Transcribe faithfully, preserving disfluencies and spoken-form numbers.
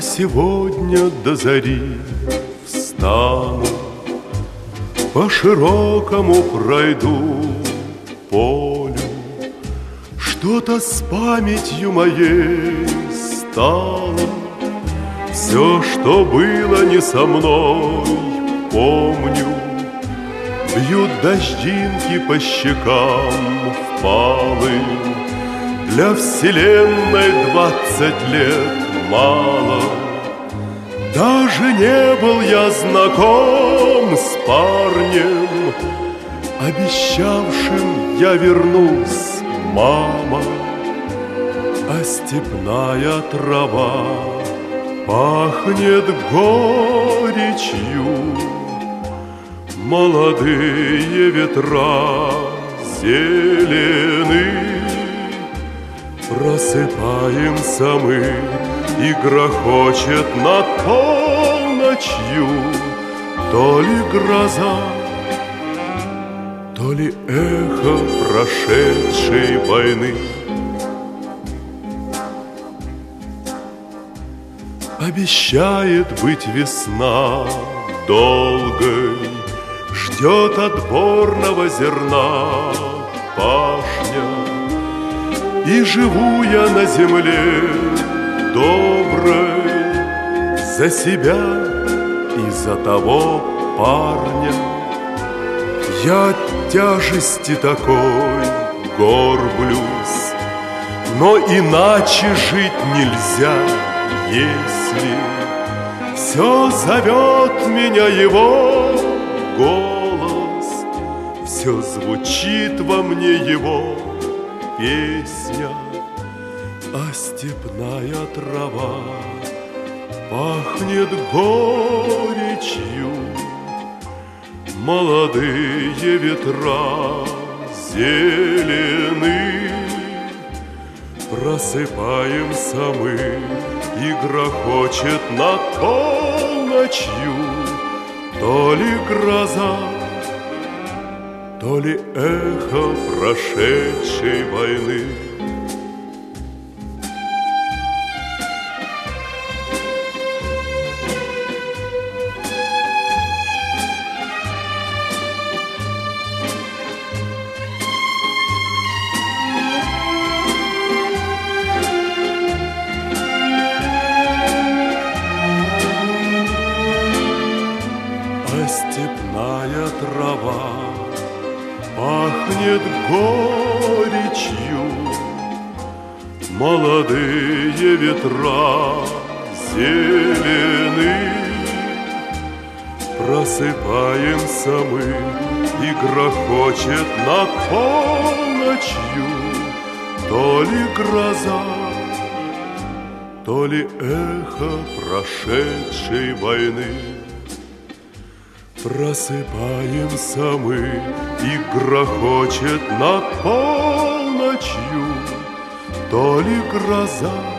сегодня до зари встану, по широкому пройду полю, что-то с памятью моей стало. Все, что было не со мной, помню. Бьют дождинки по щекам впалым. Для вселенной двадцать лет мало. Даже не был я знаком с парнем, обещавшим я вернусь, мама. А степная трава пахнет горечью, молодые ветра зелены. Просыпаемся мы, и грохочет над полночью то ли гроза, то ли эхо прошедшей войны. Обещает быть весна долгой, ждет отборного зерна пашня. И живу я на земле доброй за себя и за того парня. Я от тяжести такой горблюсь, но иначе жить нельзя, если все зовет меня его голос, все звучит во мне его песня. А степная трава пахнет горечью, молодые ветра зелены. Просыпаемся мы, и грохочет над полночью то ли гроза, то ли эхо прошедшей войны. А степная трава пахнет горечью, молодые ветра зелены. Просыпаемся мы, и грохочет над полночью то ли гроза, то ли эхо прошедшей войны. Просыпаемся мы, и грохочет над полночью то ли гроза,